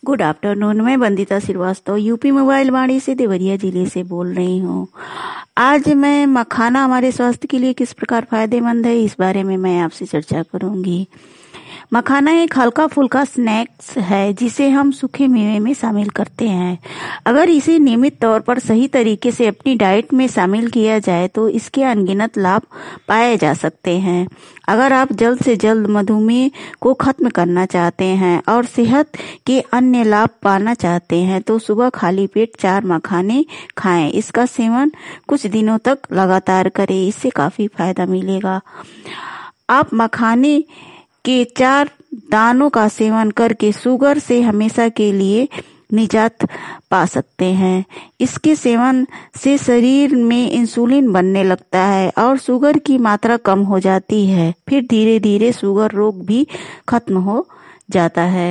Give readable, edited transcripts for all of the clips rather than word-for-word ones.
Good afternoon. मैं Vandita Srivastava UP mobile Vani से देवरिया जिले से बोल रही हूँ। आज मैं मखाना हमारे स्वास्थ्य के लिए किस प्रकार फायदेमंद है, इस बारे में मैं आपसे चर्चा करूंगी। मखाना एक हल्का फुल्का स्नैक्स है जिसे हम सूखे मेवे में शामिल करते हैं। अगर इसे नियमित तौर पर सही तरीके से अपनी डाइट में शामिल किया जाए तो इसके अनगिनत लाभ पाए जा सकते हैं। अगर आप जल्द से जल्द मधुमेह को खत्म करना चाहते हैं और सेहत के अन्य लाभ पाना चाहते हैं तो सुबह खाली पेट 4 मखाने खाएं। इसका सेवन कुछ दिनों तक लगातार करें, इससे काफी फायदा मिलेगा। आप मखाने के 4 दानों का सेवन करके शुगर से हमेशा के लिए निजात पा सकते हैं। इसके सेवन से शरीर में इंसुलिन बनने लगता है और शुगर की मात्रा कम हो जाती है। फिर धीरे धीरे शुगर रोग भी खत्म हो जाता है।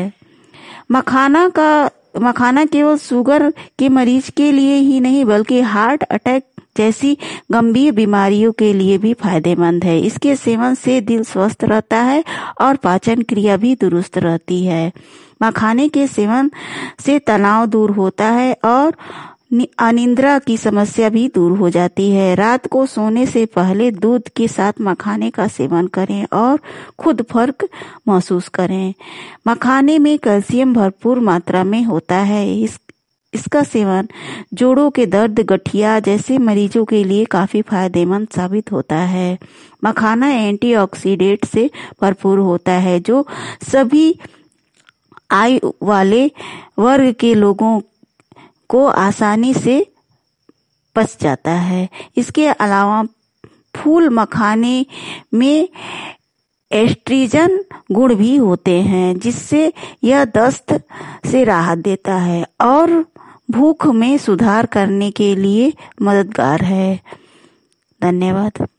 मखाना केवल शुगर के मरीज के लिए ही नहीं बल्कि हार्ट अटैक जैसी गंभीर बीमारियों के लिए भी फायदेमंद है। इसके सेवन से दिल स्वस्थ रहता है और पाचन क्रिया भी दुरुस्त रहती है। मखाने के सेवन से तनाव दूर होता है और अनिद्रा की समस्या भी दूर हो जाती है। रात को सोने से पहले दूध के साथ मखाने का सेवन करें और खुद फर्क महसूस करें। मखाने में कैल्शियम भरपूर मात्रा में होता है। इसका सेवन जोड़ों के दर्द, गठिया जैसे मरीजों के लिए काफी फायदेमंद साबित होता है। मखाना एंटीऑक्सीडेंट से भरपूर होता है जो सभी आयु वाले वर्ग के लोगों को आसानी से पच जाता है। इसके अलावा फूल मखाने में एस्ट्रिजन गुण भी होते हैं जिससे यह दस्त से राहत देता है और भूख में सुधार करने के लिए मददगार है। धन्यवाद।